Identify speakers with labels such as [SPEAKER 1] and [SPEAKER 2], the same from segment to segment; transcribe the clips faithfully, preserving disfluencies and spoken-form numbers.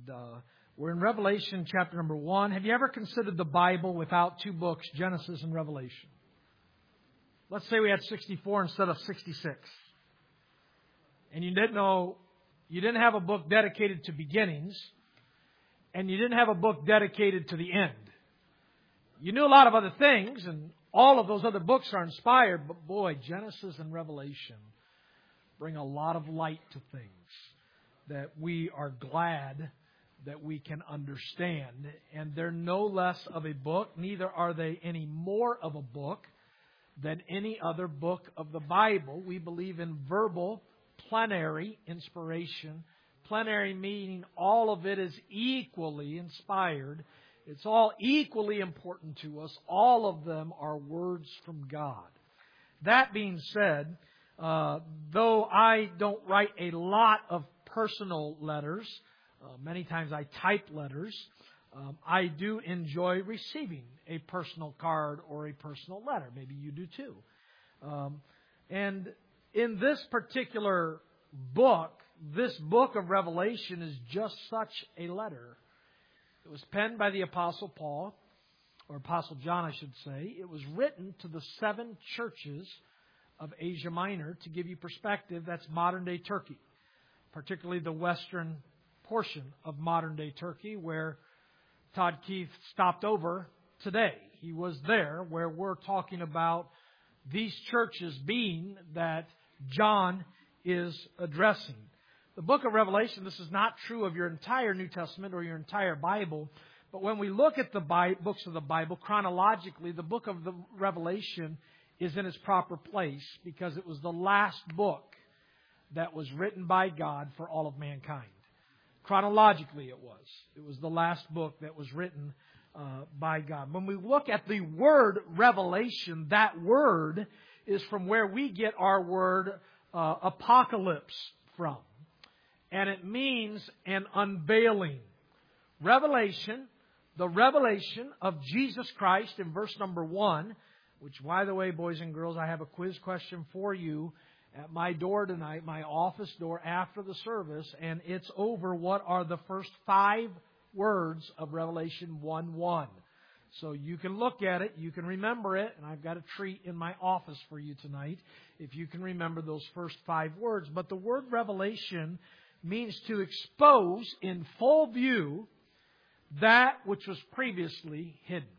[SPEAKER 1] And uh, we're in Revelation chapter number one. Have you ever considered the Bible without two books, Genesis and Revelation? Let's say we had sixty-four instead of sixty-six. And you didn't know, you didn't have a book dedicated to beginnings, and you didn't have a book dedicated to the end. You knew a lot of other things, and all of those other books are inspired, but boy, Genesis and Revelation bring a lot of light to things that we are glad that we can understand. And they're no less of a book, neither are they any more of a book than any other book of the Bible. We believe in verbal, plenary inspiration. Plenary meaning all of it is equally inspired. It's all equally important to us. All of them are words from God. That being said, uh, though I don't write a lot of personal letters, uh, many times I type letters, um, I do enjoy receiving a personal card or a personal letter. Maybe you do too. Um, and in this particular book, this book of Revelation is just such a letter. It was penned by the Apostle Paul, or Apostle John, I should say. It was written to the seven churches of Asia Minor. To give you perspective, that's modern-day Turkey, particularly the western portion of modern-day Turkey, where Todd Keith stopped over today. He was there where we're talking about these churches being that John is addressing. The book of Revelation, this is not true of your entire New Testament or your entire Bible, but when we look at the Bible, books of the Bible chronologically, the book of the Revelation is in its proper place because it was the last book that was written by God for all of mankind. Chronologically it was. It was the last book that was written uh, by God. When we look at the word revelation, that word is from where we get our word uh, apocalypse from. And it means an unveiling. Revelation, the revelation of Jesus Christ in verse number one, which, by the way, boys and girls, I have a quiz question for you at my door tonight, my office door after the service, and it's over what are the first five words of Revelation one one. So you can look at it, you can remember it, and I've got a treat in my office for you tonight if you can remember those first five words. But the word revelation means to expose in full view that which was previously hidden.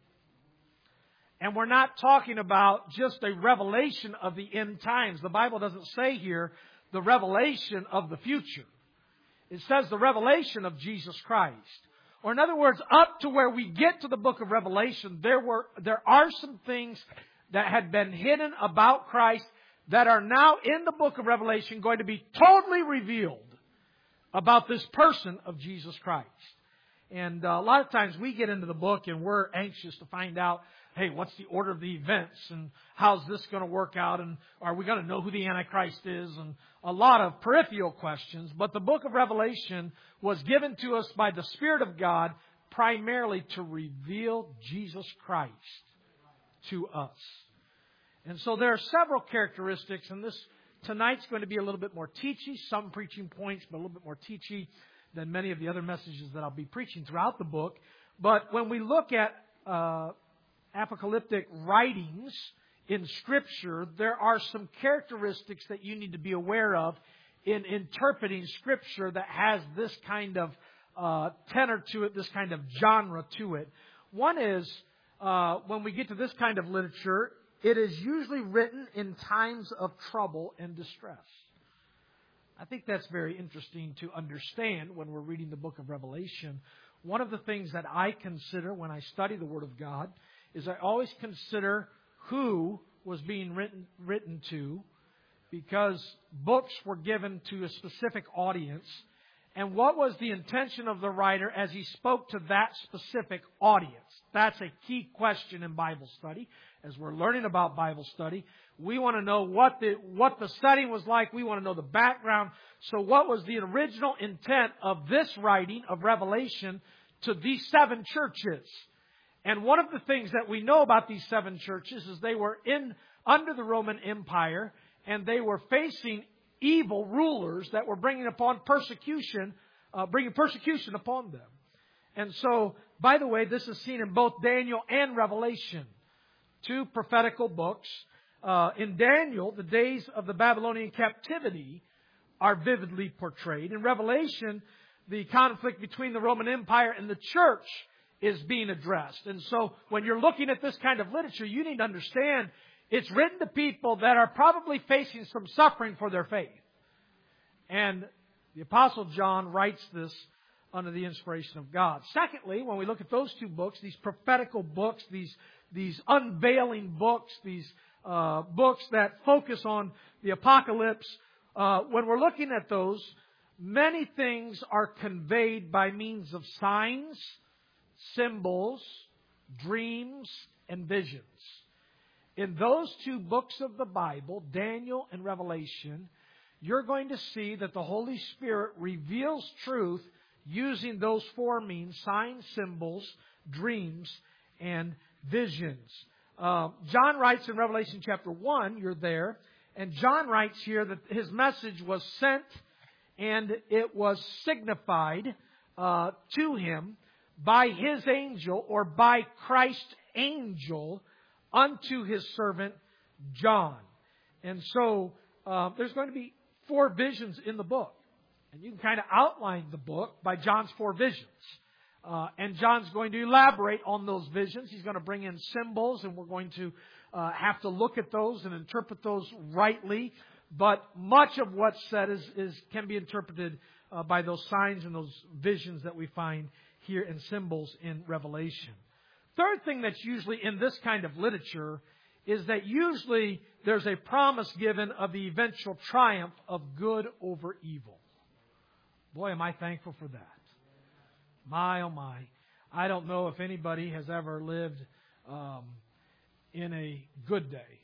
[SPEAKER 1] And we're not talking about just a revelation of the end times. The Bible doesn't say here the revelation of the future. It says the revelation of Jesus Christ. Or in other words, up to where we get to the book of Revelation, there were there are some things that had been hidden about Christ that are now in the book of Revelation going to be totally revealed about this person of Jesus Christ. And uh, a lot of times we get into the book and we're anxious to find out, hey, what's the order of the events and how's this going to work out and are we going to know who the Antichrist is and a lot of peripheral questions. But the book of Revelation was given to us by the Spirit of God primarily to reveal Jesus Christ to us. And so there are several characteristics, and this tonight's going to be a little bit more teachy, some preaching points, but a little bit more teachy than many of the other messages that I'll be preaching throughout the book. But when we look at uh, apocalyptic writings in Scripture, there are some characteristics that you need to be aware of in interpreting Scripture that has this kind of uh, tenor to it, this kind of genre to it. One is, uh, when we get to this kind of literature, it is usually written in times of trouble and distress. I think that's very interesting to understand when we're reading the book of Revelation. One of the things that I consider when I study the Word of God is I always consider who was being written, written to, because books were given to a specific audience. And what was the intention of the writer as he spoke to that specific audience? That's a key question in Bible study. As we're learning about Bible study, we want to know what the what the setting was like. We want to know the background. So what was the original intent of this writing of Revelation to these seven churches? And one of the things that we know about these seven churches is they were in under the Roman Empire, and they were facing evil rulers that were bringing upon persecution uh, bringing persecution upon them. And so, by the way, this is seen in both Daniel and Revelation, two prophetical books. Uh, in Daniel, the days of the Babylonian captivity are vividly portrayed. In Revelation, the conflict between the Roman Empire and the church is being addressed. And so when you're looking at this kind of literature, you need to understand it's written to people that are probably facing some suffering for their faith. And the Apostle John writes this under the inspiration of God. Secondly, when we look at those two books, these prophetical books, these, these unveiling books, these uh, books that focus on the apocalypse, uh, when we're looking at those, many things are conveyed by means of signs, symbols, dreams, and visions. In those two books of the Bible, Daniel and Revelation, you're going to see that the Holy Spirit reveals truth using those four means: signs, symbols, dreams, and visions. Uh, John writes in Revelation chapter one, you're there, and John writes here that his message was sent and it was signified uh, to him by his angel, or by Christ's angel, unto his servant John. And so uh, there's going to be four visions in the book. And you can kind of outline the book by John's four visions. Uh, and John's going to elaborate on those visions. He's going to bring in symbols, and we're going to uh, have to look at those and interpret those rightly. But much of what's said is, is can be interpreted uh, by those signs and those visions that we find here in symbols in Revelation. Third thing that's usually in this kind of literature is that usually there's a promise given of the eventual triumph of good over evil. Boy, am I thankful for that. My, oh my. I don't know if anybody has ever lived um, in a good day.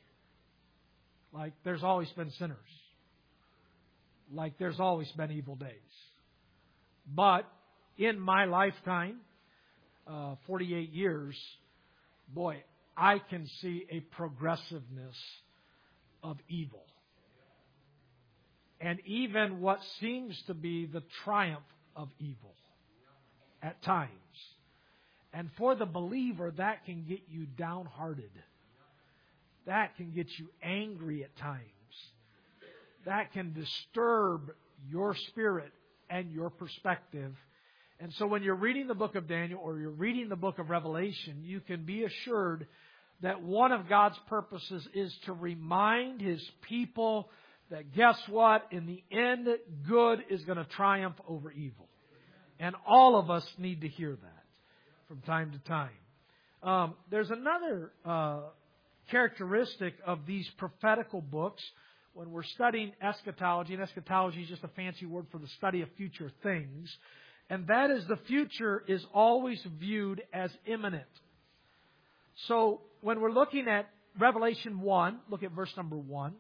[SPEAKER 1] Like there's always been sinners. Like there's always been evil days. But in my lifetime, uh, forty-eight years, boy, I can see a progressiveness of evil. And even what seems to be the triumph of evil at times. And for the believer, that can get you downhearted. That can get you angry at times. That can disturb your spirit and your perspective. And so when you're reading the book of Daniel or you're reading the book of Revelation, you can be assured that one of God's purposes is to remind His people that guess what? In the end, good is going to triumph over evil. And all of us need to hear that from time to time. Um, there's another uh, characteristic of these prophetical books when we're studying eschatology. And eschatology is just a fancy word for the study of future things. And that is, the future is always viewed as imminent. So when we're looking at Revelation one, look at verse number one.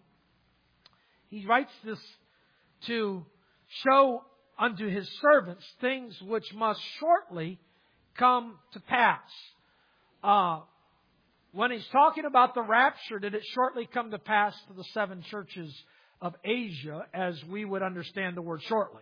[SPEAKER 1] He writes this to show unto His servants things which must shortly come to pass. Uh, when He's talking about the rapture, did it shortly come to pass to the seven churches of Asia as we would understand the word shortly?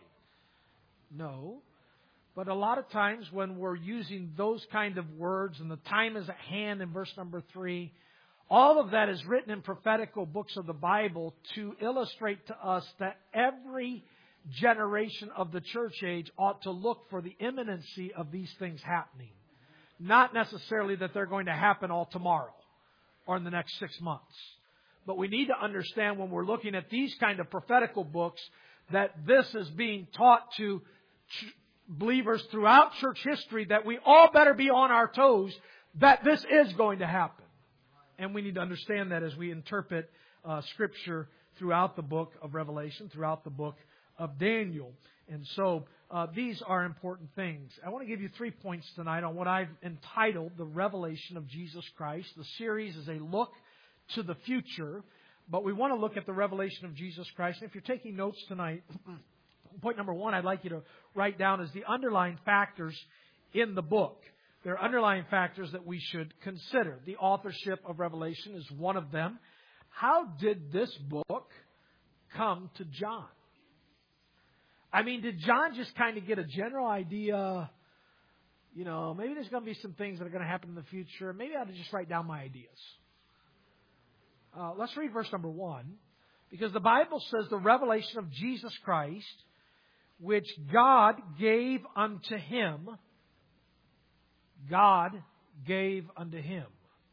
[SPEAKER 1] No. But a lot of times when we're using those kind of words, and the time is at hand in verse number three, all of that is written in prophetical books of the Bible to illustrate to us that every generation of the church age ought to look for the imminency of these things happening. Not necessarily that they're going to happen all tomorrow or in the next six months. But we need to understand when we're looking at these kind of prophetical books that this is being taught to ch- believers throughout church history, that we all better be on our toes, that this is going to happen. And we need to understand that as we interpret uh, Scripture throughout the book of Revelation, throughout the book of Daniel. And so uh, these are important things. I want to give you three points tonight on what I've entitled The Revelation of Jesus Christ. The series is a look to the future, but we want to look at the revelation of Jesus Christ. And if you're taking notes tonight, point number one I'd like you to write down is the underlying factors in the book. There are underlying factors that we should consider. The authorship of Revelation is one of them. How did this book come to John? I mean, did John just kind of get a general idea, you know, maybe there's going to be some things that are going to happen in the future. Maybe I ought to just write down my ideas. Uh, let's read verse number one. Because the Bible says the revelation of Jesus Christ, which God gave unto Him, God gave unto Him.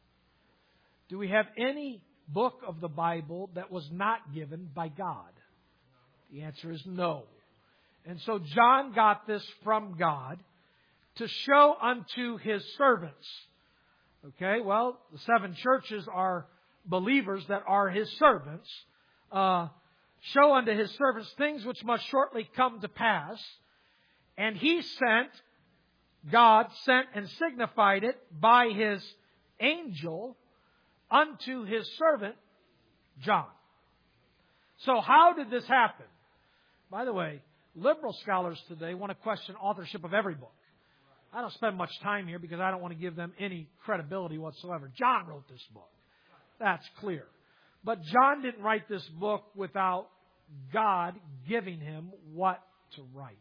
[SPEAKER 1] Do we have any book of the Bible that was not given by God? The answer is no. And so John got this from God to show unto His servants. Okay, well, the seven churches are believers that are His servants. Uh, show unto His servants things which must shortly come to pass. And He sent, God sent and signified it by His angel unto His servant, John. So how did this happen? By the way, liberal scholars today want to question authorship of every book. I don't spend much time here because I don't want to give them any credibility whatsoever. John wrote this book. That's clear. But John didn't write this book without God giving him what to write.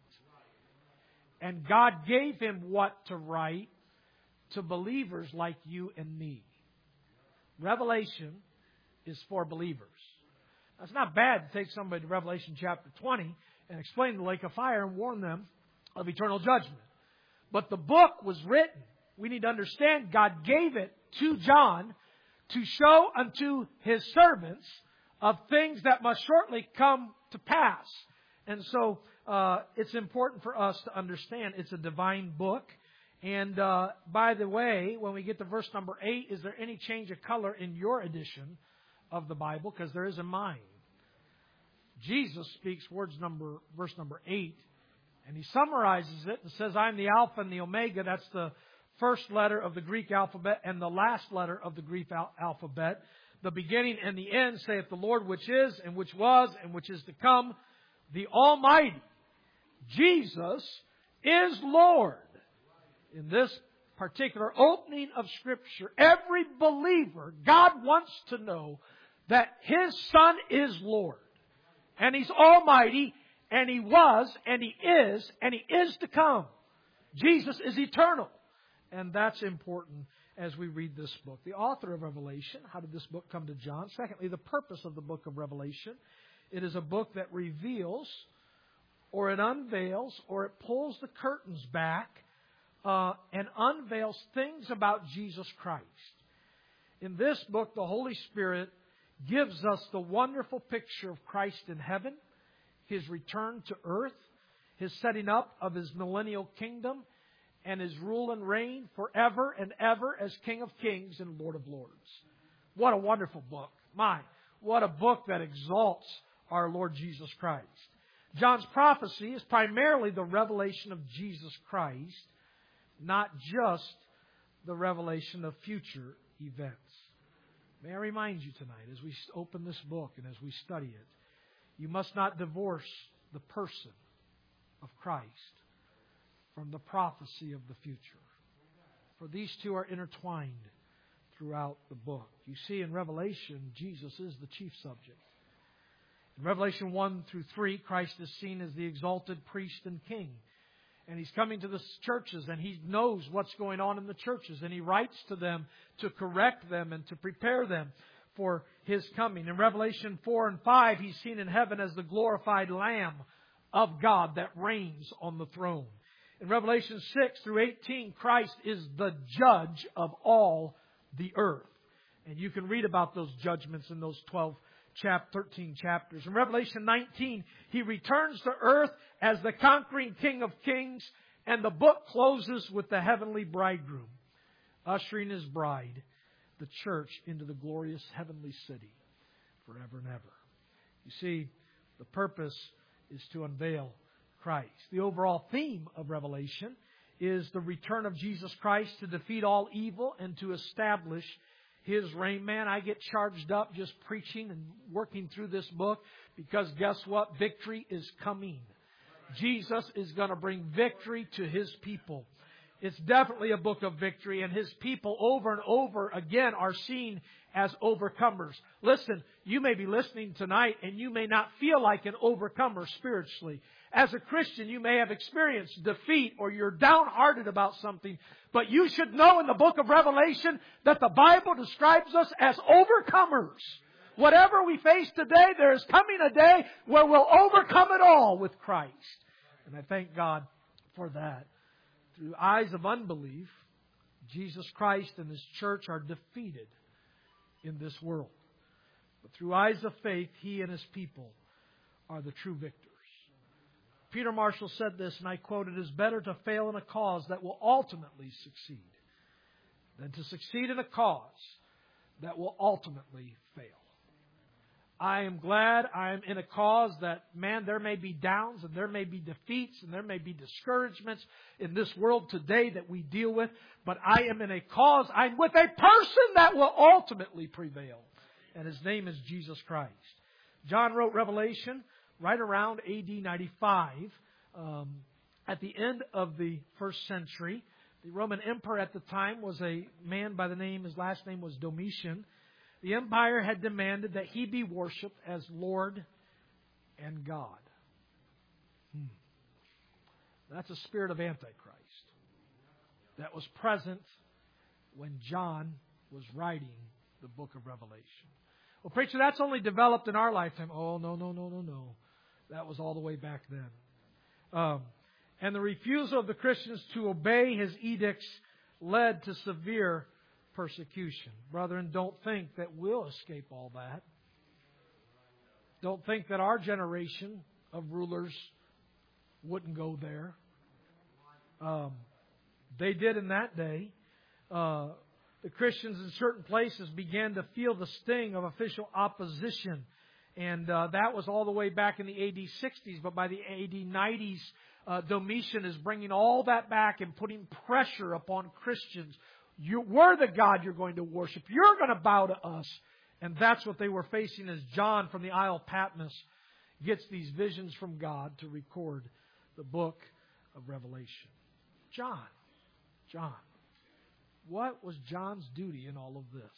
[SPEAKER 1] And God gave him what to write to believers like you and me. Revelation is for believers. Now, it's not bad to take somebody to Revelation chapter twenty and explain the lake of fire and warn them of eternal judgment. But the book was written. We need to understand God gave it to John to show unto His servants of things that must shortly come to pass. And so uh, it's important for us to understand it's a divine book. And uh, by the way, when we get to verse number eight, is there any change of color in your edition of the Bible? Because there is in mine. Jesus speaks words number, verse number eight, and He summarizes it and says, I'm the Alpha and the Omega. That's the first letter of the Greek alphabet and the last letter of the Greek al- alphabet. The beginning and the end, saith the Lord, which is and which was and which is to come, the Almighty. Jesus is Lord. In this particular opening of Scripture, every believer, God wants to know that His Son is Lord. And He's Almighty, and He was, and He is, and He is to come. Jesus is eternal. And that's important as we read this book. The author of Revelation, how did this book come to John? Secondly, the purpose of the book of Revelation. It is a book that reveals, or it unveils, or it pulls the curtains back uh, and unveils things about Jesus Christ. In this book, the Holy Spirit gives us the wonderful picture of Christ in heaven, His return to earth, His setting up of His millennial kingdom, and His rule and reign forever and ever as King of Kings and Lord of Lords. What a wonderful book. My, what a book that exalts our Lord Jesus Christ. John's prophecy is primarily the revelation of Jesus Christ, not just the revelation of future events. May I remind you tonight, as we open this book and as we study it, you must not divorce the person of Christ from the prophecy of the future. For these two are intertwined throughout the book. You see, in Revelation, Jesus is the chief subject. In Revelation one through three, Christ is seen as the exalted priest and king. And He's coming to the churches, and He knows what's going on in the churches. And He writes to them to correct them and to prepare them for His coming. In Revelation four and five, He's seen in heaven as the glorified Lamb of God that reigns on the throne. In Revelation six through eighteen, Christ is the judge of all the earth. And you can read about those judgments in those twelve, thirteen chapters. In Revelation nineteen, He returns to earth as the conquering King of Kings. And the book closes with the heavenly bridegroom, ushering His bride, the church, into the glorious heavenly city forever and ever. You see, the purpose is to unveil Christ. The overall theme of Revelation is the return of Jesus Christ to defeat all evil and to establish His reign. Man, I get charged up just preaching and working through this book because guess what? Victory is coming. Jesus is going to bring victory to His people. It's definitely a book of victory, and His people over and over again are seen as overcomers. Listen, you may be listening tonight and you may not feel like an overcomer spiritually. As a Christian, you may have experienced defeat or you're downhearted about something, but you should know in the book of Revelation that the Bible describes us as overcomers. Whatever we face today, there is coming a day where we'll overcome it all with Christ. And I thank God for that. Through eyes of unbelief, Jesus Christ and His church are defeated in this world. But through eyes of faith, He and His people are the true victors. Peter Marshall said this, and I quote, "It is better to fail in a cause that will ultimately succeed than to succeed in a cause that will ultimately fail." I am glad I am in a cause that, man, there may be downs and there may be defeats and there may be discouragements in this world today that we deal with, but I am in a cause, I'm with a person that will ultimately prevail. And His name is Jesus Christ. John wrote Revelation right around A D ninety-five, um, at the end of the first century. The Roman emperor at the time was a man by the name, his last name was Domitian. The empire had demanded that he be worshipped as Lord and God. Hmm. That's a spirit of Antichrist that was present when John was writing the book of Revelation. Well, preacher, that's only developed in our lifetime. Oh, no, no, no, no, no. That was all the way back then. Um, and the refusal of the Christians to obey his edicts led to severe persecution. Brethren, don't think that we'll escape all that. Don't think that our generation of rulers wouldn't go there. Um, they did in that day. Uh, the Christians in certain places began to feel the sting of official opposition. And uh, that was all the way back in the A D sixties. But by the A D nineties, uh, Domitian is bringing all that back and putting pressure upon Christians. You, we're the God you're going to worship. You're going to bow to us. And that's what they were facing as John from the Isle of Patmos gets these visions from God to record the book of Revelation. John. John. What was John's duty in all of this?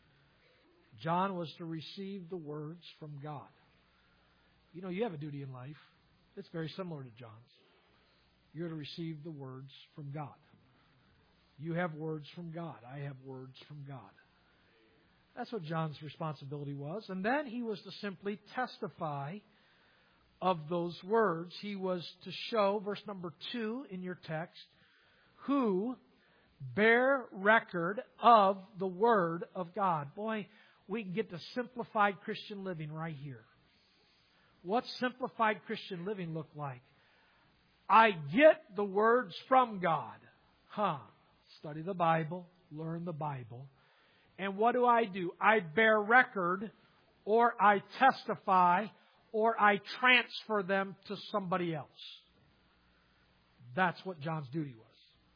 [SPEAKER 1] John was to receive the words from God. You know, you have a duty in life. It's very similar to John's. You're to receive the words from God. You have words from God. I have words from God. That's what John's responsibility was. And then he was to simply testify of those words. He was to show, verse number two in your text, who bear record of the Word of God. Boy, we can get to simplified Christian living right here. What's simplified Christian living look like? I get the words from God. Huh. Study the Bible, learn the Bible. And what do I do? I bear record, or I testify, or I transfer them to somebody else. That's what John's duty was.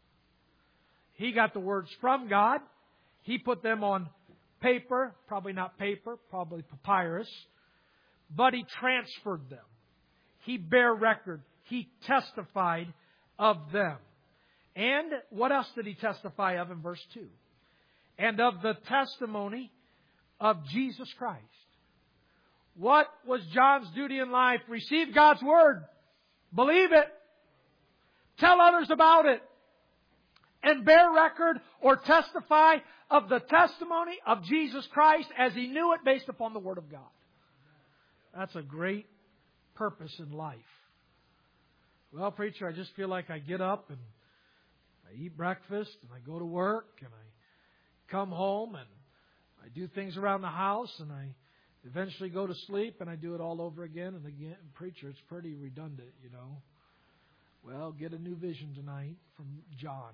[SPEAKER 1] He got the words from God. He put them on paper, probably not paper, probably papyrus, but he transferred them. He bare record. He testified of them. And what else did he testify of in verse two? And of the testimony of Jesus Christ. What was John's duty in life? Receive God's Word. Believe it. Tell others about it. And bear record or testify of the testimony of Jesus Christ as he knew it based upon the Word of God. That's a great purpose in life. Well, preacher, I just feel like I get up and I eat breakfast and I go to work and I come home and I do things around the house and I eventually go to sleep and I do it all over again and again. Preacher, it's pretty redundant, you know. Well, get a new vision tonight from John.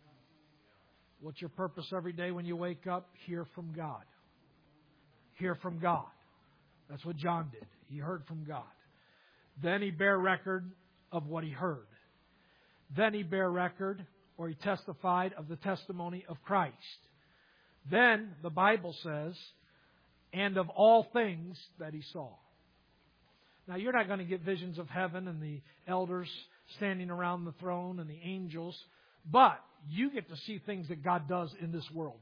[SPEAKER 1] What's your purpose every day when you wake up? Hear from God. Hear from God. That's what John did. He heard from God. Then he bare record of what he heard. Then he bare record, or he testified of the testimony of Christ. Then the Bible says, and of all things that he saw. Now you're not going to get visions of heaven and the elders standing around the throne and the angels, but you get to see things that God does in this world.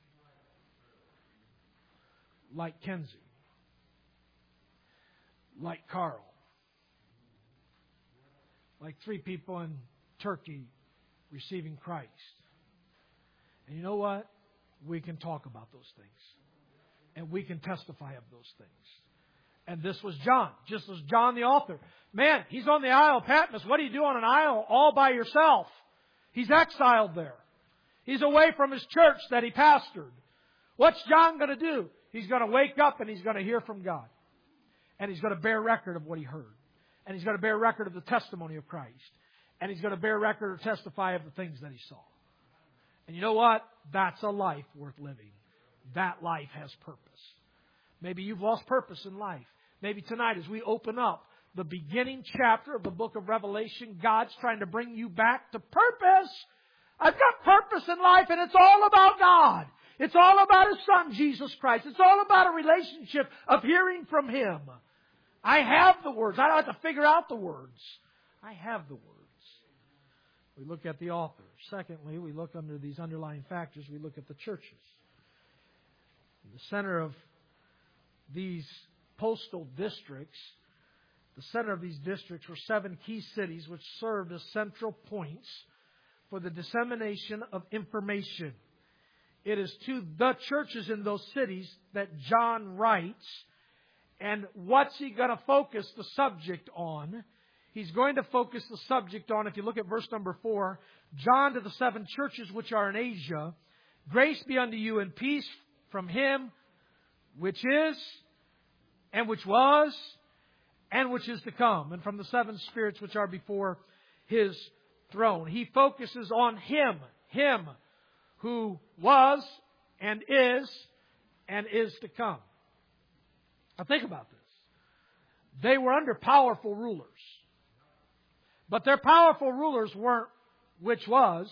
[SPEAKER 1] Like Kenzie. Like Carl. like three people in Turkey receiving Christ. And you know what? We can talk about those things. And we can testify of those things. And this was John, just as John the author. Man, he's on the Isle of Patmos. What do you do on an isle all by yourself? He's exiled there. He's away from his church that he pastored. What's John going to do? He's going to wake up and he's going to hear from God. And he's going to bear record of what he heard. And he's going to bear record of the testimony of Christ. And he's going to bear record or testify of the things that he saw. And you know what? That's a life worth living. That life has purpose. Maybe you've lost purpose in life. Maybe tonight as we open up the beginning chapter of the book of Revelation, God's trying to bring you back to purpose. I've got purpose in life and it's all about God. It's all about His Son, Jesus Christ. It's all about a relationship of hearing from Him. I have the words. I don't have to figure out the words. I have the words. We look at the author. Secondly, we look under these underlying factors. We look at the churches. In the center of these postal districts, the center of these districts were seven key cities which served as central points for the dissemination of information. It is to the churches in those cities that John writes. And what's he going to focus the subject on? He's going to focus the subject on, if you look at verse number four, John to the seven churches which are in Asia, grace be unto you and peace from Him which is, and which was, and which is to come, and from the seven spirits which are before His throne. He focuses on Him, Him who was, and is, and is to come. Now think about this. They were under powerful rulers. But their powerful rulers weren't which was,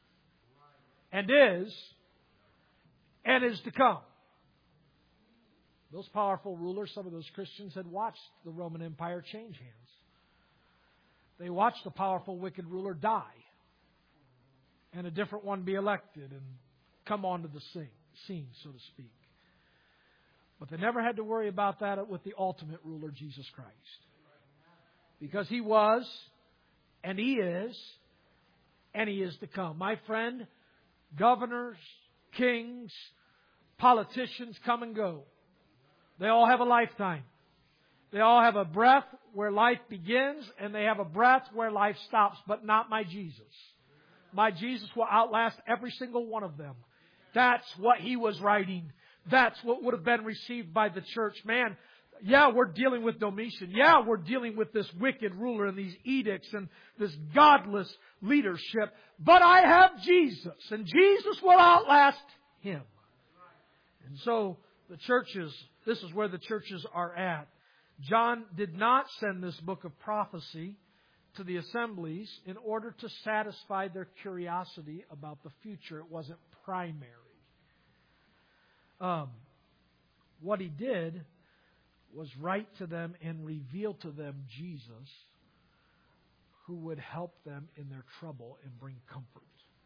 [SPEAKER 1] and is, and is to come. Those powerful rulers, some of those Christians, had watched the Roman Empire change hands. They watched a powerful, wicked ruler die, and a different one be elected and come onto the scene, so to speak. But they never had to worry about that with the ultimate ruler, Jesus Christ. Because He was, and He is, and He is to come. My friend, governors, kings, politicians come and go. They all have a lifetime. They all have a breath where life begins, and they have a breath where life stops, but not my Jesus. My Jesus will outlast every single one of them. That's what He was writing. That's what would have been received by the church. Man, yeah, we're dealing with Domitian. Yeah, we're dealing with this wicked ruler and these edicts and this godless leadership. But I have Jesus, and Jesus will outlast him. And so the churches, this is where the churches are at. John did not send this book of prophecy to the assemblies in order to satisfy their curiosity about the future. It wasn't primary. Um, what he did was write to them and reveal to them Jesus, who would help them in their trouble and bring comfort.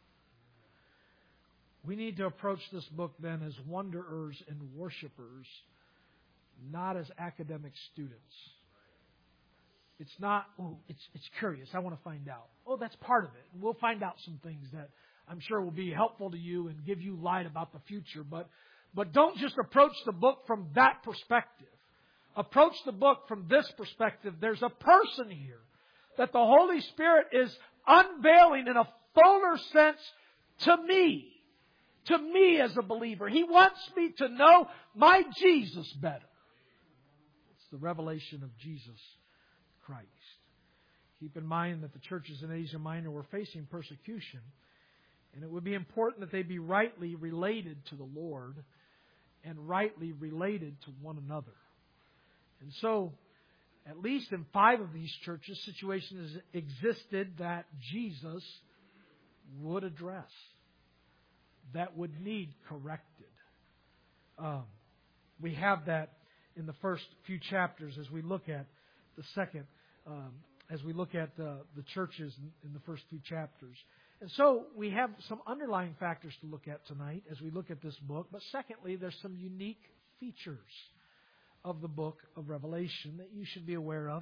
[SPEAKER 1] We need to approach this book then as wanderers and worshipers, not as academic students. It's not, oh, it's, it's curious. I want to find out. Oh, that's part of it. We'll find out some things that I'm sure will be helpful to you and give you light about the future. But, but don't just approach the book from that perspective. Approach the book from this perspective. There's a person here that the Holy Spirit is unveiling in a fuller sense to me. To me as a believer. He wants me to know my Jesus better. It's the revelation of Jesus Christ. Keep in mind that the churches in Asia Minor were facing persecution. And it would be important that they be rightly related to the Lord and rightly related to one another. And so, at least in five of these churches, situations existed that Jesus would address, that would need corrected. Um, we have that in the first few chapters as we look at the second, um, as we look at the, the churches in, in the first few chapters. And so we have some underlying factors to look at tonight as we look at this book. But secondly, there's some unique features of the book of Revelation that you should be aware of.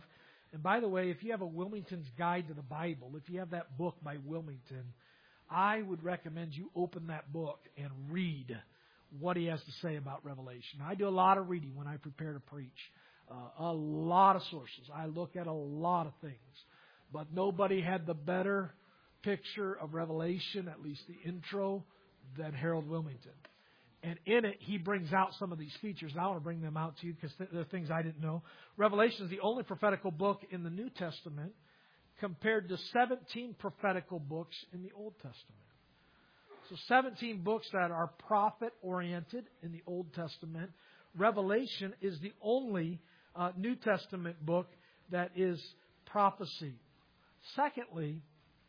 [SPEAKER 1] And by the way, if you have a Wilmington's Guide to the Bible, if you have that book by Wilmington, I would recommend you open that book and read what he has to say about Revelation. I do a lot of reading when I prepare to preach. Uh, a lot of sources. I look at a lot of things. But nobody had the better picture of Revelation, at least the intro, than Harold Wilmington. And in it, he brings out some of these features. And I want to bring them out to you because they're things I didn't know. Revelation is the only prophetical book in the New Testament compared to seventeen prophetical books in the Old Testament. So seventeen books that are prophet-oriented in the Old Testament. Revelation is the only uh, New Testament book that is prophecy. Secondly,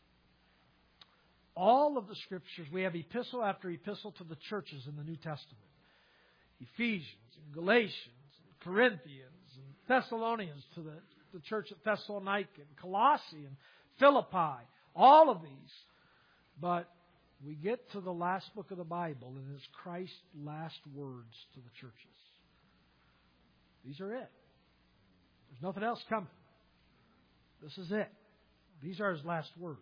[SPEAKER 1] all of the Scriptures, we have epistle after epistle to the churches in the New Testament. Ephesians, and Galatians, and Corinthians, and Thessalonians to the, the church at Thessalonica, and Colossae, and Philippi. All of these. But we get to the last book of the Bible, and it's Christ's last words to the churches. These are it. There's nothing else coming. This is it. These are His last words.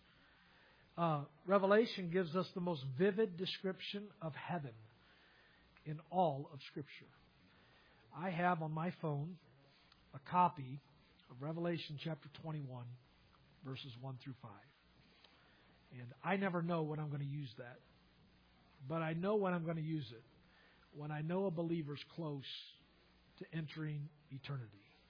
[SPEAKER 1] Uh, Revelation gives us the most vivid description of heaven in all of Scripture. I have on my phone a copy of Revelation chapter twenty-one, verses one through five. And I never know when I'm going to use that. But I know when I'm going to use it. When I know a believer's close to entering eternity.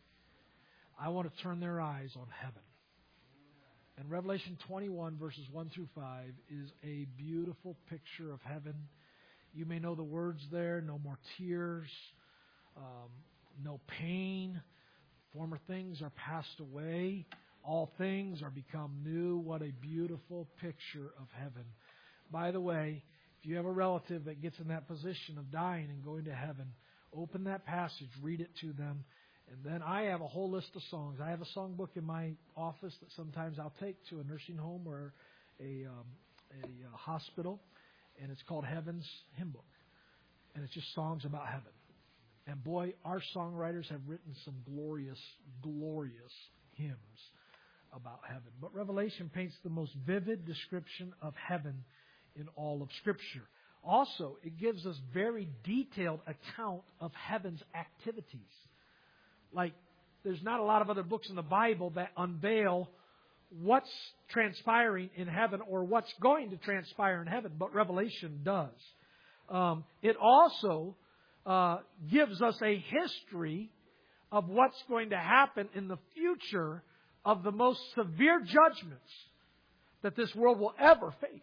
[SPEAKER 1] I want to turn their eyes on heaven. And Revelation twenty-one, verses one through five, is a beautiful picture of heaven. You may know the words there. No more tears. Um, no pain. Former things are passed away. All things are become new. What a beautiful picture of heaven. By the way, if you have a relative that gets in that position of dying and going to heaven, open that passage, read it to them. And then I have a whole list of songs. I have a songbook in my office that sometimes I'll take to a nursing home or a, um, a uh, hospital. And it's called Heaven's Hymn Book. And it's just songs about heaven. And boy, our songwriters have written some glorious, glorious hymns about heaven. But Revelation paints the most vivid description of heaven in all of Scripture. Also, it gives us very detailed account of heaven's activities. Like, there's not a lot of other books in the Bible that unveil what's transpiring in heaven or what's going to transpire in heaven, but Revelation does. Um, it also uh, gives us a history of what's going to happen in the future of the most severe judgments that this world will ever face.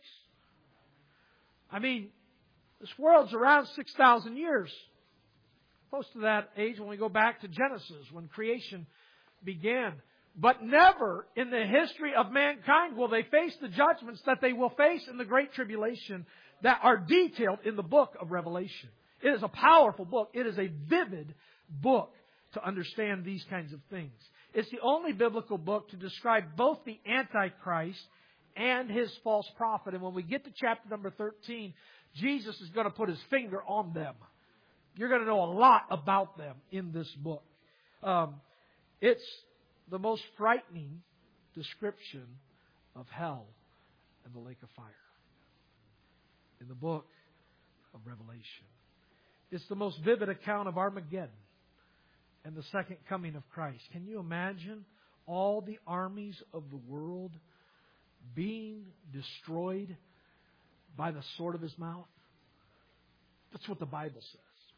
[SPEAKER 1] I mean, this world's around six thousand years. Close to that age when we go back to Genesis, when creation began. But never in the history of mankind will they face the judgments that they will face in the Great Tribulation that are detailed in the book of Revelation. It is a powerful book. It is a vivid book to understand these kinds of things. It's the only biblical book to describe both the Antichrist and his false prophet. And when we get to chapter number thirteen, Jesus is going to put His finger on them. You're going to know a lot about them in this book. Um, it's the most frightening description of hell and the lake of fire in the book of Revelation. It's the most vivid account of Armageddon and the second coming of Christ. Can you imagine all the armies of the world being destroyed by the sword of His mouth? That's what the Bible says.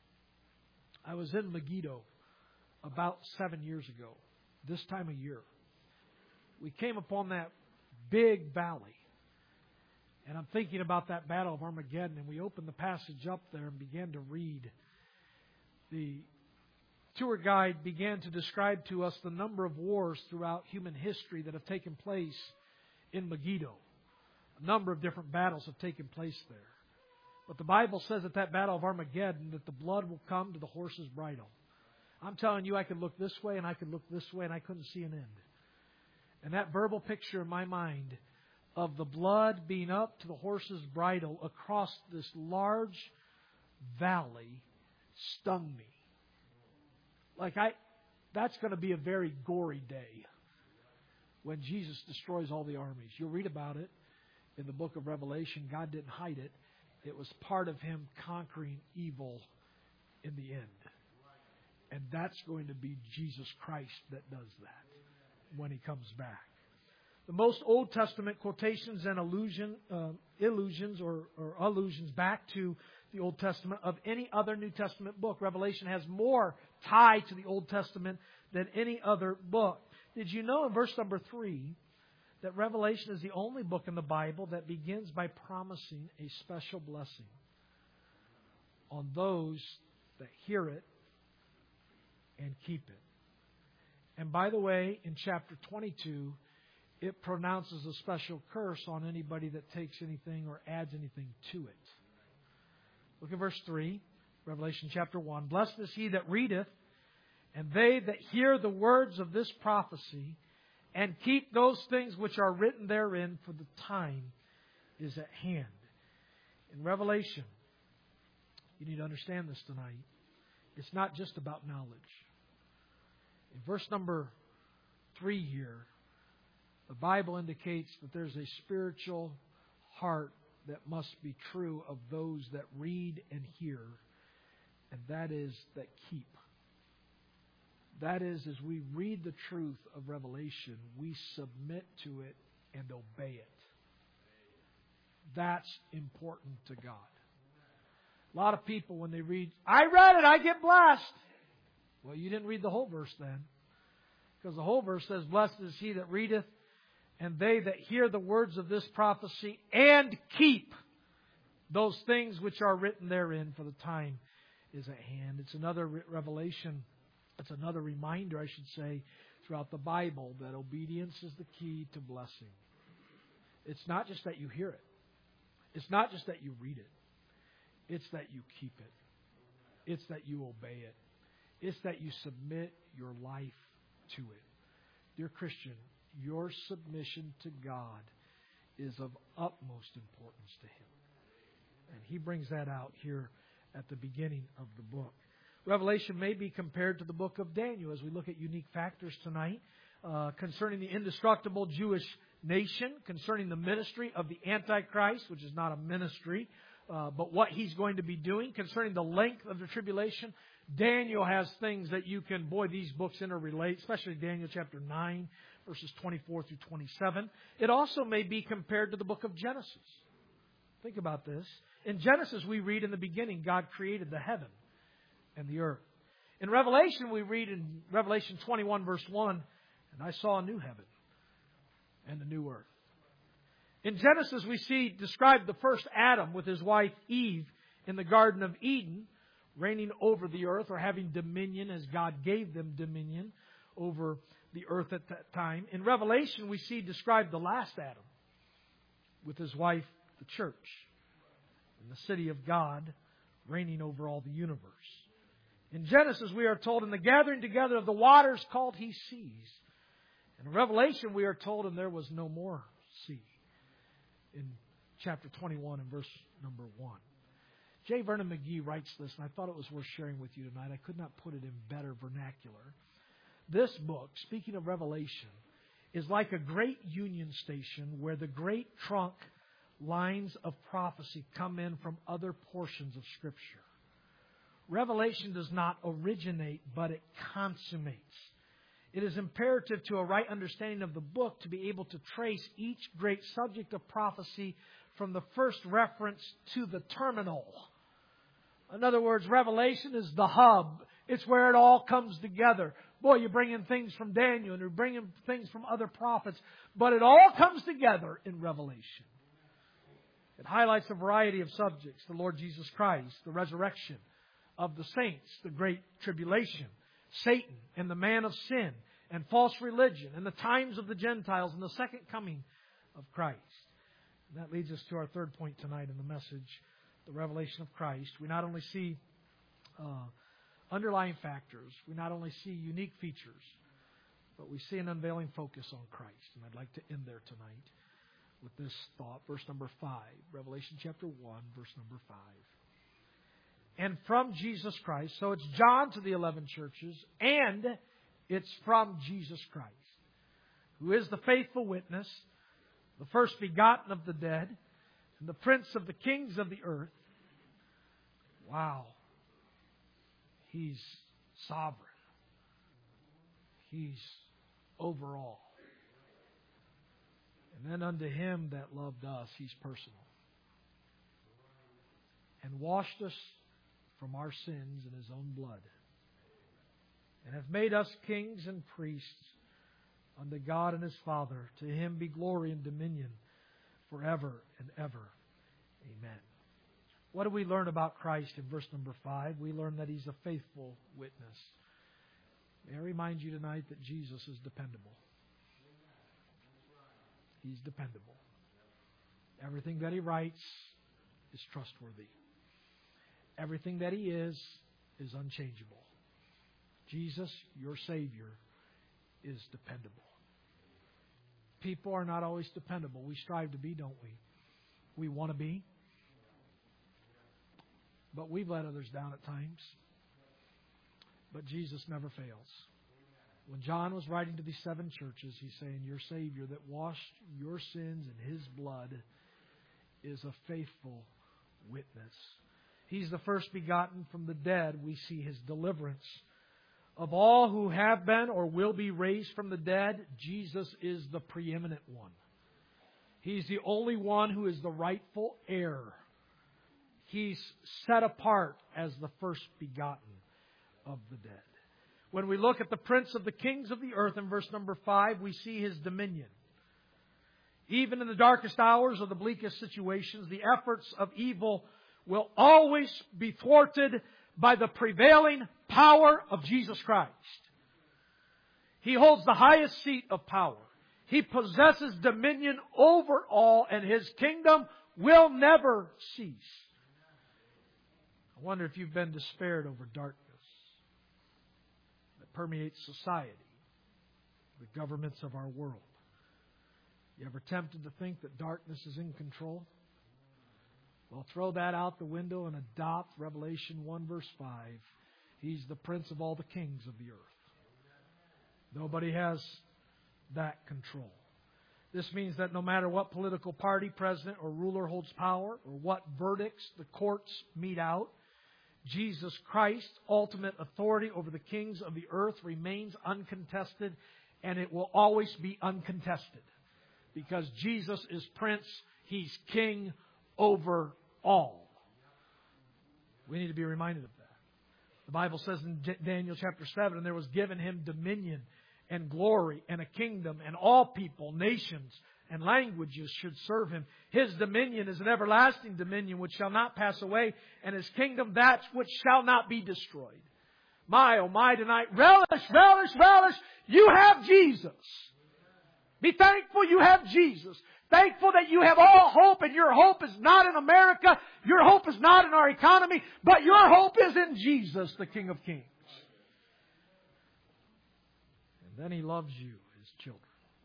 [SPEAKER 1] I was in Megiddo about seven years ago, this time of year. We came upon that big valley. And I'm thinking about that battle of Armageddon. And we opened the passage up there and began to read. The tour guide began to describe to us the number of wars throughout human history that have taken place in Megiddo. A number of different battles have taken place there. But the Bible says at that battle of Armageddon that the blood will come to the horse's bridle. I'm telling you, I could look this way and I could look this way and I couldn't see an end. And that verbal picture in my mind of the blood being up to the horse's bridle across this large valley stung me. Like I, That's going to be a very gory day when Jesus destroys all the armies. You'll read about it in the book of Revelation. God didn't hide it. It was part of Him conquering evil in the end. And that's going to be Jesus Christ that does that when He comes back. The most Old Testament quotations and allusion, uh, illusions or, or allusions back to the Old Testament of any other New Testament book. Revelation has more tie to the Old Testament than any other book. Did you know in verse number three that Revelation is the only book in the Bible that begins by promising a special blessing on those that hear it and keep it? And by the way, in chapter twenty-two, it pronounces a special curse on anybody that takes anything or adds anything to it. Look at verse three, Revelation chapter one. Blessed is he that readeth, and they that hear the words of this prophecy, and keep those things which are written therein, for the time is at hand. In Revelation, you need to understand this tonight. It's not just about knowledge. In verse number three here, the Bible indicates that there's a spiritual heart that must be true of those that read and hear, and that is that keep. That is, as we read the truth of Revelation, we submit to it and obey it. That's important to God. A lot of people, when they read, I read it, I get blessed. Well, you didn't read the whole verse then. Because the whole verse says, blessed is he that readeth, and they that hear the words of this prophecy, and keep those things which are written therein, for the time is at hand. It's another re- revelation. It's another reminder, I should say, throughout the Bible that obedience is the key to blessing. It's not just that you hear it. It's not just that you read it. It's that you keep it. It's that you obey it. It's that you submit your life to it. Dear Christian, your submission to God is of utmost importance to Him. And He brings that out here at the beginning of the book. Revelation may be compared to the book of Daniel as we look at unique factors tonight uh, concerning the indestructible Jewish nation, concerning the ministry of the Antichrist, which is not a ministry, uh, but what he's going to be doing, concerning the length of the tribulation. Daniel has things that you can, boy, these books interrelate, especially Daniel chapter nine, verses twenty-four through twenty-seven. It also may be compared to the book of Genesis. Think about this. In Genesis, we read in the beginning, God created the heaven and the earth. In Revelation, we read in Revelation twenty-one, verse one, and I saw a new heaven and a new earth. In Genesis, we see described the first Adam with his wife Eve in the Garden of Eden, reigning over the earth or having dominion as God gave them dominion over the earth at that time. In Revelation, we see described the last Adam with his wife, the church, in the city of God, reigning over all the universe. In Genesis, we are told, in the gathering together of the waters called He seas. In Revelation, we are told, and there was no more sea. In chapter twenty-one and verse number one. J. Vernon McGee writes this, and I thought it was worth sharing with you tonight. I could not put it in better vernacular. This book, speaking of Revelation, is like a great union station where the great trunk lines of prophecy come in from other portions of Scripture. Revelation does not originate, but it consummates. It is imperative to a right understanding of the book to be able to trace each great subject of prophecy from the first reference to the terminal. In other words, Revelation is the hub. It's where it all comes together. Boy, you bring in things from Daniel and you bring in things from other prophets, but it all comes together in Revelation. It highlights a variety of subjects: the Lord Jesus Christ, the resurrection of the saints, the great tribulation, Satan and the man of sin, and false religion, and the times of the Gentiles, and the second coming of Christ. And that leads us to our third point tonight in the message, the revelation of Christ. We not only see uh, underlying factors, we not only see unique features, but we see an unveiling focus on Christ. And I'd like to end there tonight with this thought. Verse number five, Revelation chapter one, verse number five. And from Jesus Christ, so it's John to the eleven churches, and It's from Jesus Christ, who is the faithful witness, the first begotten of the dead, and the prince of the kings of the earth. Wow. He's sovereign. He's over all. And then unto Him that loved us, He's personal. And washed us from our sins in His own blood. And have made us kings and priests unto God and His Father. To Him be glory and dominion forever and ever. Amen. What do we learn about Christ in verse number five? We learn that He's a faithful witness. May I remind you tonight that Jesus is dependable. He's dependable. Everything that He writes is trustworthy. Everything that He is, is unchangeable. Jesus, your Savior, is dependable. People are not always dependable. We strive to be, don't we? We want to be. But we've let others down at times. But Jesus never fails. When John was writing to these seven churches, he's saying, your Savior that washed your sins in His blood is a faithful witness. He's the first begotten from the dead. We see His deliverance. Of all who have been or will be raised from the dead, Jesus is the preeminent one. He's the only one who is the rightful heir. He's set apart as the first begotten of the dead. When we look at the Prince of the Kings of the earth in verse number five, we see His dominion. Even in the darkest hours or the bleakest situations, the efforts of evil will always be thwarted by the prevailing power of Jesus Christ. He holds the highest seat of power. He possesses dominion over all, and His kingdom will never cease. I wonder if you've been despaired over darkness that permeates society, the governments of our world. You ever tempted to think that darkness is in control? Well, throw that out the window and adopt Revelation one verse five. He's the Prince of all the kings of the earth. Nobody has that control. This means that no matter what political party, president, or ruler holds power, or what verdicts the courts mete out, Jesus Christ, ultimate authority over the kings of the earth, remains uncontested, and it will always be uncontested. Because Jesus is Prince, He's King over all. We need to be reminded of that. The Bible says in Daniel chapter seven, and there was given Him dominion and glory and a kingdom, and all people, nations, and languages should serve Him. His dominion is an everlasting dominion which shall not pass away, and His kingdom that which shall not be destroyed. My, oh my, tonight, relish, relish, relish, you have Jesus. Be thankful you have Jesus. Thankful that you have all hope, and your hope is not in America. Your hope is not in our economy, but your hope is in Jesus, the King of Kings. And then He loves you, His children.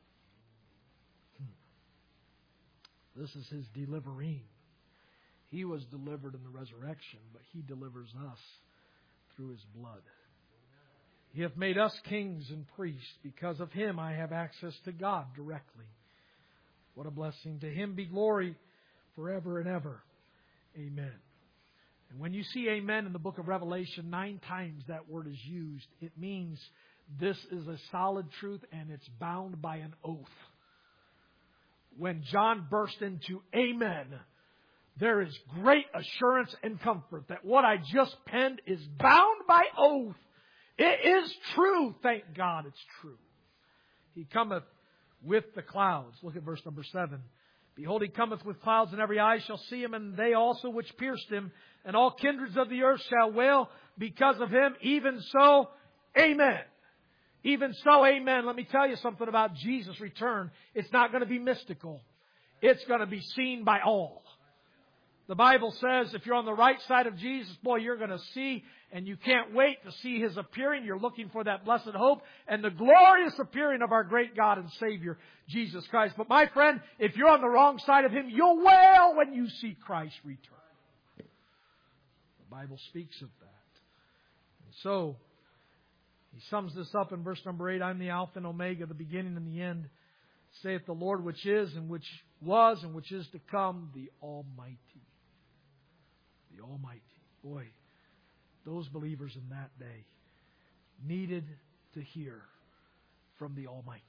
[SPEAKER 1] This is His delivering. He was delivered in the resurrection, but He delivers us through His blood. He hath made us kings and priests. Because of Him I have access to God directly. What a blessing. To Him be glory forever and ever. Amen. And when you see amen in the book of Revelation, nine times that word is used. It means this is a solid truth and it's bound by an oath. When John burst into amen, there is great assurance and comfort that what I just penned is bound by oath. It is true. Thank God it's true. He cometh with the clouds. Look at verse number seven. Behold, He cometh with clouds, and every eye shall see Him, and they also which pierced Him, and all kindreds of the earth shall wail because of Him. Even so, amen. Even so, amen. Let me tell you something about Jesus' return. It's not going to be mystical. It's going to be seen by all. The Bible says if you're on the right side of Jesus, boy, you're going to see, and you can't wait to see His appearing. You're looking for that blessed hope and the glorious appearing of our great God and Savior, Jesus Christ. But my friend, if you're on the wrong side of Him, you'll wail when you see Christ return. The Bible speaks of that. And so, He sums this up in verse number eight. I'm the Alpha and Omega, the beginning and the end, saith the Lord, which is and which was and which is to come, the Almighty. The Almighty. Boy, those believers in that day needed to hear from the Almighty.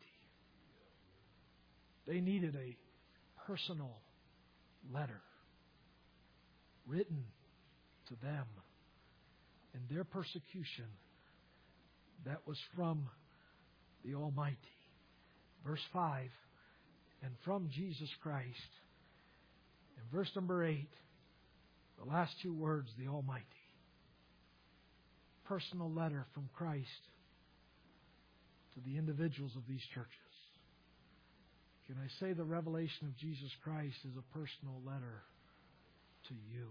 [SPEAKER 1] They needed a personal letter written to them in their persecution that was from the Almighty. Verse five, and from Jesus Christ. And verse number eight, the last two words, the Almighty. Personal letter from Christ to the individuals of these churches. Can I say the revelation of Jesus Christ is a personal letter to you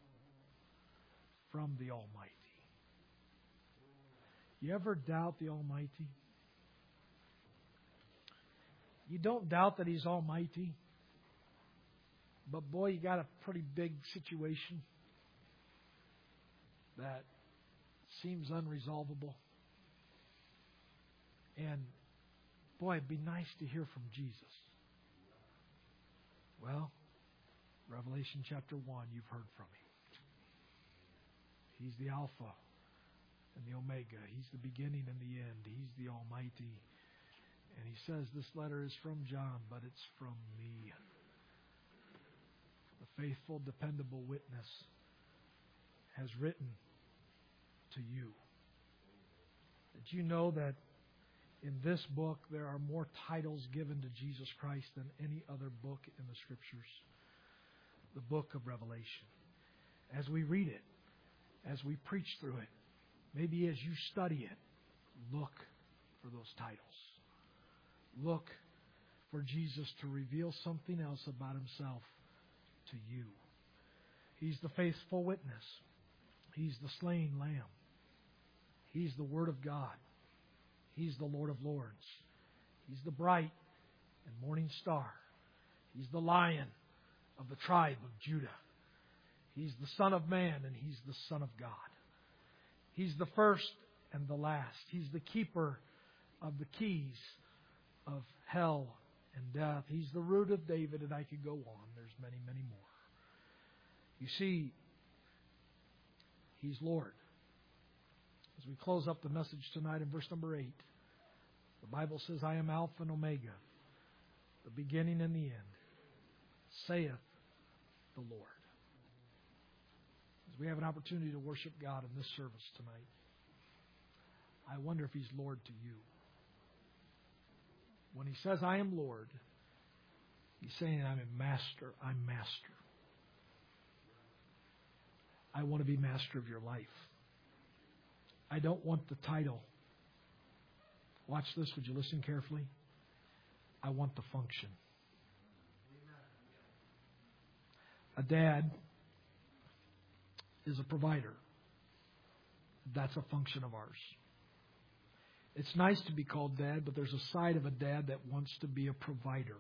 [SPEAKER 1] from the Almighty? You ever doubt the Almighty? You don't doubt that He's Almighty, but boy, you got a pretty big situation that seems unresolvable. And boy, it'd be nice to hear from Jesus. Well, Revelation chapter one, you've heard from Him. He's the Alpha and the Omega. He's the beginning and the end. He's the Almighty. And He says this letter is from John, but it's from me. The faithful, dependable witness has written to you. Did you know that in this book there are more titles given to Jesus Christ than any other book in the Scriptures? The book of Revelation. As we read it, as we preach through it, maybe as you study it, look for those titles. Look for Jesus to reveal something else about Himself to you. He's the faithful witness. He's the slain Lamb. He's the Word of God. He's the Lord of Lords. He's the bright and morning star. He's the Lion of the tribe of Judah. He's the Son of Man and He's the Son of God. He's the first and the last. He's the keeper of the keys of hell and death. He's the root of David, and I could go on. There's many, many more. You see, He's Lord. As we close up the message tonight in verse number eight, the Bible says, I am Alpha and Omega, the beginning and the end, saith the Lord. As we have an opportunity to worship God in this service tonight, I wonder if He's Lord to you. When He says, I am Lord, He's saying, I'm a master. I'm master. I want to be master of your life. I don't want the title. Watch this. Would you listen carefully? I want the function. A dad is a provider. That's a function of ours. It's nice to be called dad, but there's a side of a dad that wants to be a provider.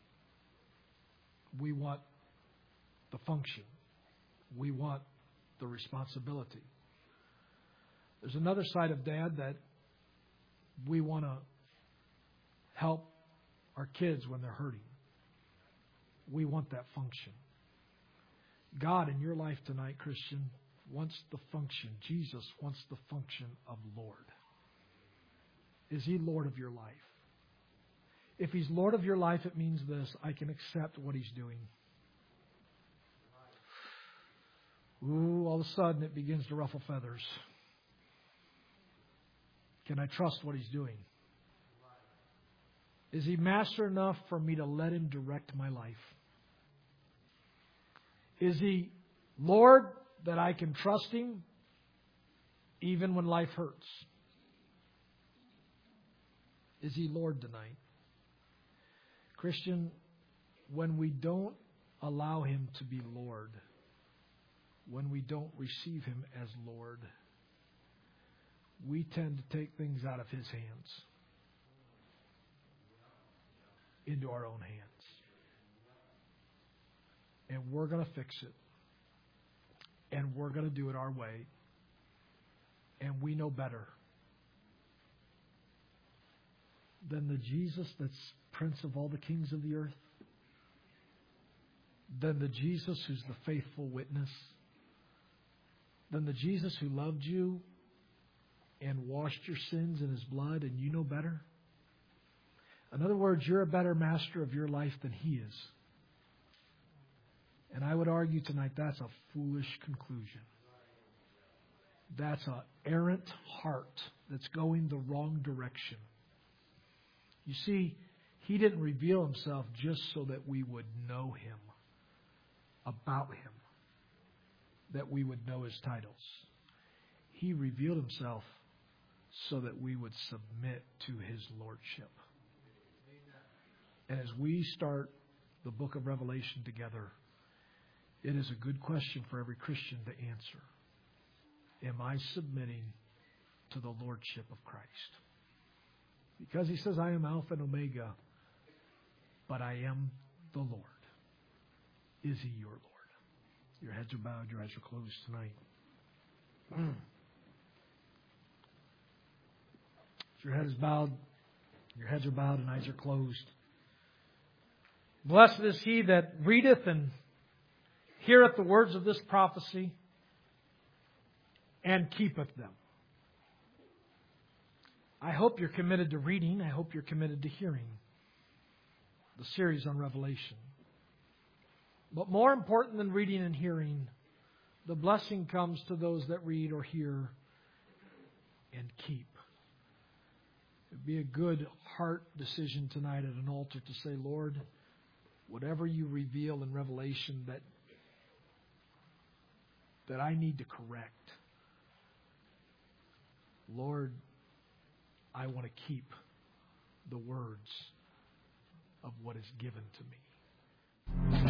[SPEAKER 1] We want the function. We want the responsibility. There's another side of dad that we want to help our kids when they're hurting. We want that function. God in your life tonight, Christian, wants the function. Jesus wants the function of Lord. Is He Lord of your life? If He's Lord of your life, it means this: I can accept what He's doing. Ooh, all of a sudden it begins to ruffle feathers. Can I trust what He's doing? Is He master enough for me to let Him direct my life? Is He Lord that I can trust Him even when life hurts? Is He Lord tonight? Christian, when we don't allow Him to be Lord, when we don't receive Him as Lord, we tend to take things out of His hands into our own hands. And we're going to fix it. And we're going to do it our way. And we know better. than the Jesus that's Prince of all the kings of the earth? Than the Jesus who's the faithful witness? Than the Jesus who loved you and washed your sins in His blood and you know better? In other words, you're a better master of your life than He is. And I would argue tonight that's a foolish conclusion. That's an errant heart that's going the wrong direction. You see, He didn't reveal Himself just so that we would know Him, about Him, that we would know His titles. He revealed Himself so that we would submit to His lordship. And as we start the book of Revelation together, it is a good question for every Christian to answer. Am I submitting to the lordship of Christ? Because He says, I am Alpha and Omega, but I am the Lord. Is He your Lord? Your heads are bowed, your eyes are closed tonight. Mm. Your head is bowed, your heads are bowed and eyes are closed. Blessed is he that readeth and heareth the words of this prophecy and keepeth them. I hope you're committed to reading. I hope you're committed to hearing the series on Revelation. But more important than reading and hearing, the blessing comes to those that read or hear and keep. It'd be a good heart decision tonight at an altar to say, Lord, whatever you reveal in Revelation that that I need to correct, Lord, I want to keep the words of what is given to me.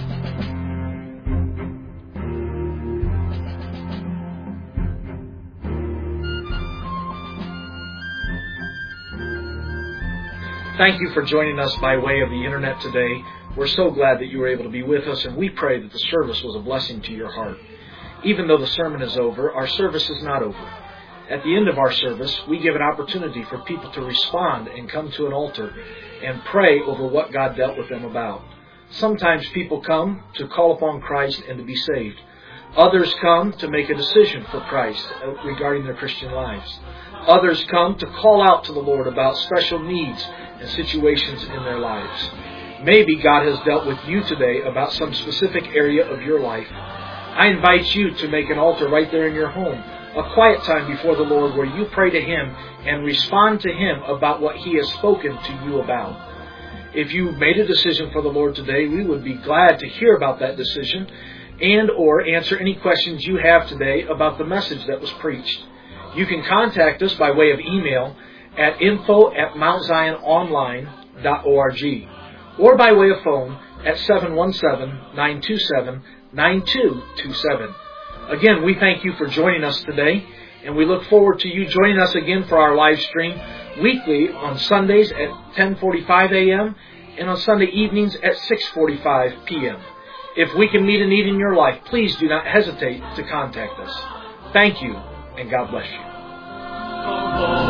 [SPEAKER 2] Thank you for joining us by way of the internet today. We're so glad that you were able to be with us, and we pray that the service was a blessing to your heart. Even though the sermon is over, our service is not over. At the end of our service, we give an opportunity for people to respond and come to an altar and pray over what God dealt with them about. Sometimes people come to call upon Christ and to be saved. Others come to make a decision for Christ regarding their Christian lives. Others come to call out to the Lord about special needs and situations in their lives. Maybe God has dealt with you today about some specific area of your life. I invite you to make an altar right there in your home, a quiet time before the Lord where you pray to Him and respond to Him about what He has spoken to you about. If you made a decision for the Lord today, we would be glad to hear about that decision and or answer any questions you have today about the message that was preached. You can contact us by way of email at info at mount zion online dot org or by way of phone at seven one seven, nine two seven, nine two two seven. Again, we thank you for joining us today, and we look forward to you joining us again for our live stream weekly on Sundays at ten forty-five a.m. and on Sunday evenings at six forty-five p.m. If we can meet a need in your life, please do not hesitate to contact us. Thank you, and God bless you.